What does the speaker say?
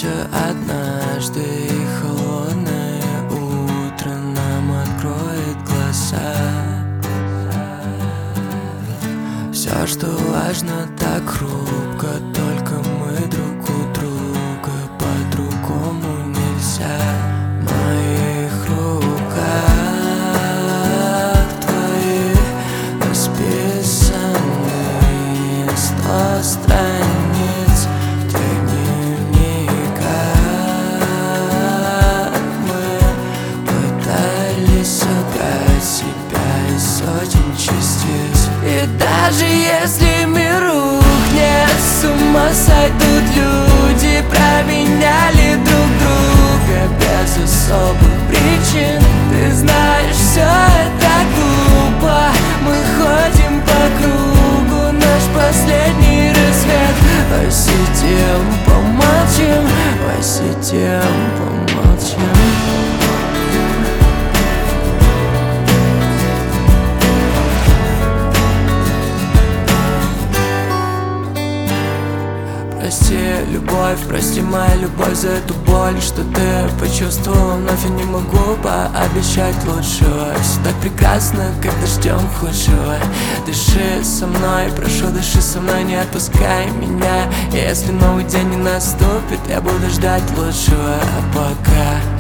все однажды, и холодное утро нам откроет глаза. Все, что важно, так хрупко, только мы друг у друга, по-другому нельзя. В моих руках твои расписанные 100 страниц в твоих дневниках. Мы пытались собрать себя из сотен частиц. И даже если мир рухнет, с ума сойдут люди, променяли друг друга без особых причин. Ты знаешь, все это глупо, мы ходим по кругу, наш последний рассвет. Посидим, помолчим, посидим, помолчим. Прости, любовь, прости моя любовь за эту боль, что ты почувствовала. Вновь я не могу пообещать лучшего. Все так прекрасно, когда ждем худшего. Дыши со мной, прошу, дыши со мной, не отпускай меня. И если новый день не наступит, я буду ждать лучшего. А пока